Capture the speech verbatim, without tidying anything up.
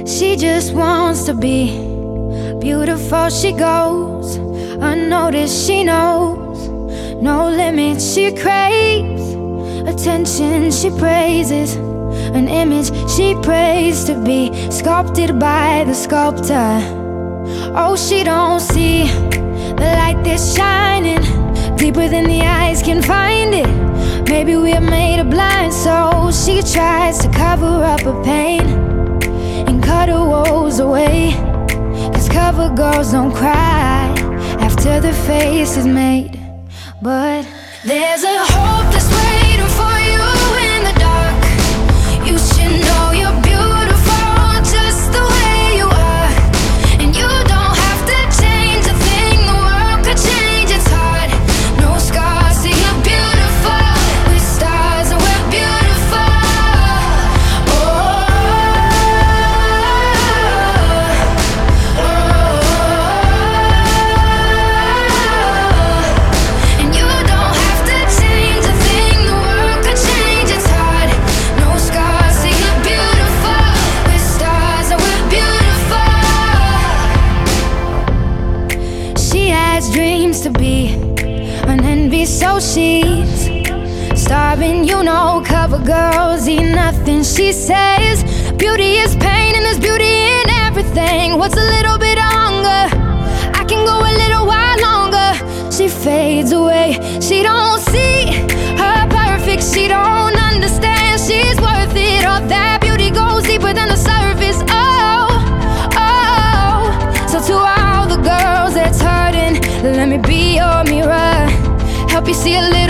She just wants to be beautiful. She goes unnoticed. She knows no limits. She craves attention. She praises an image she prays to be sculpted by the sculptor. Oh, she don't see the light that's shining deeper than the eyes can find it. Maybe we're made of blind, so she tries to cover up her pain and cut her woes away. Cause cover girls don't cry after the face is made. But there's a hope that's waiting for you in the dark. You should know you're beautiful just the way you are. And you don't have to change a thing, the world could change, it's hard. No scars, see you're beautiful. We're stars and we're beautiful. Oh, oh, oh. And you don't have to change a thing, the world could change, it's hard. No scars, see you're beautiful. We're stars and we're beautiful. She has dreams to be an envy, so she's starving. You know, cover girls eat nothing. She says beauty is pain and there's beauty in everything. What's a little bit of hunger? I can go a little while longer. She fades away. She don't see her perfect. She don't understand she's worth it. All that beauty goes deeper than the surface. Oh, oh. So to all the girls that's hurting, let me be your mirror. Help you see a little